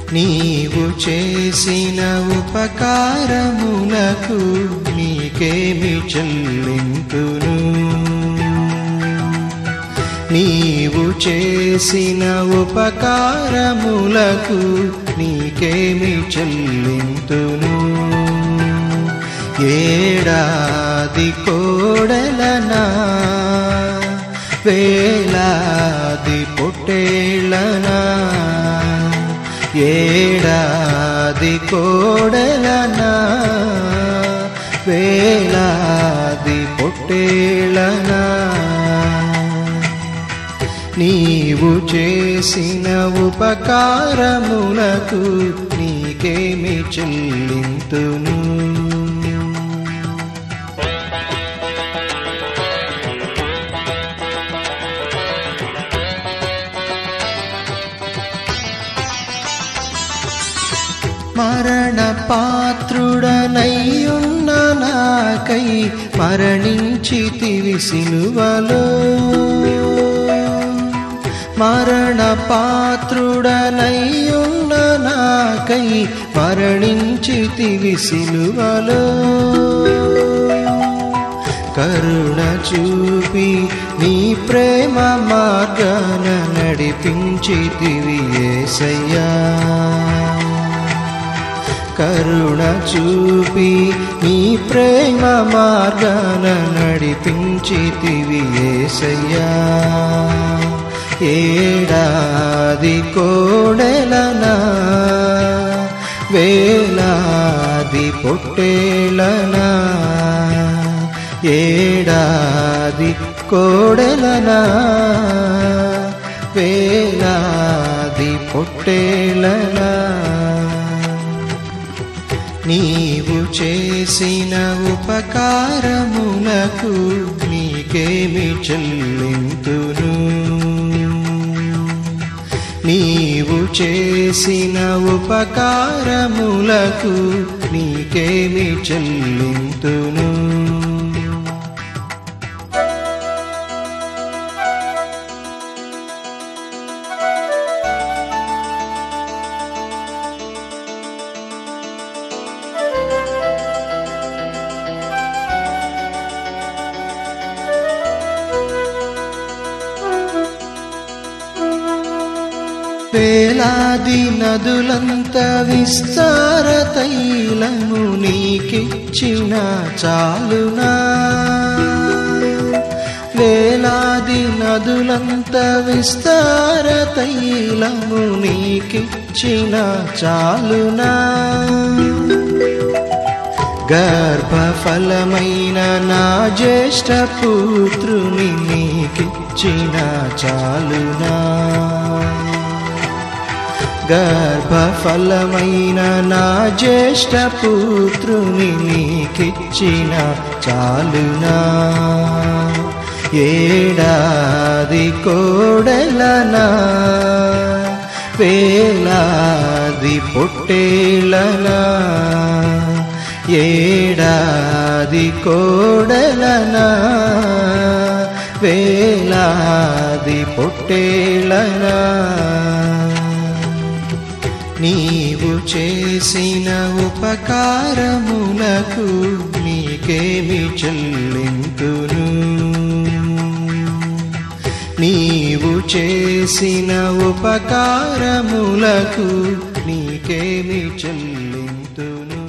నీవు చేసిన ఉపకారములకు నీకేమి చెల్లింతును? నీవు చేసిన ఉపకారములకు నీకేమి చెల్లింతును? ఏడాది కోడెలనా, వేలాది పొట్టేళ్ళనా, ఏడాది కోడెలనా, వేలాది పొట్టేళ్ళనా, నీవు చేసిన ఉపకారములకు నీకేమి చెల్లింతును? మరణ పాత్రుడనయ్యున్న నాకై మరణించితివి సిలువలో, మరణ పాత్రుడనయ్యున్న నాకై మరణించితివి సిలువలో, కరుణ చూపి నీ ప్రేమ మార్గాన నడిపించితివి యేసయ్యా, కరుణ చూపి నీ ప్రేమ మార్గాన నడిపించితివి యేసయ్యా, ఏడాది కోడెలనా, వేలాది పొట్టేళ్ళనా, ఏడాది కోడెలనా, వేలాది పొట్టేళ్ళనా, నీవు చేసిన ఉపకారములకు నీకేమి చెల్లింతును? నీవు చేసిన ఉపకారములకు నీకేమి చెల్లింతును? వేలాది నదులంత విస్తార తైలము నీకిచ్చిన చాలునా, వేలాది నదులంత విస్తార తైలము నీకిచ్చిన చాలునా, గర్భఫలమైన నా జ్యేష్ఠ పుత్రుని నీకిచ్చిన చాలునా, గర్భఫలమైన నా జ్యేష్ఠ పుత్రుని నీకిచ్చిన చాలునా, ఏడాది కోడెలనా, వేలాది పొట్టేళ్ళనా, ఏడాది కోడెలనా, వేలాది పొట్టేళ్ళనా, నీవు చేసిన ఉపకారములకు నీకేమి చెల్లింతును? నీవు చేసిన ఉపకారములకు నీకేమి చెల్లింతును?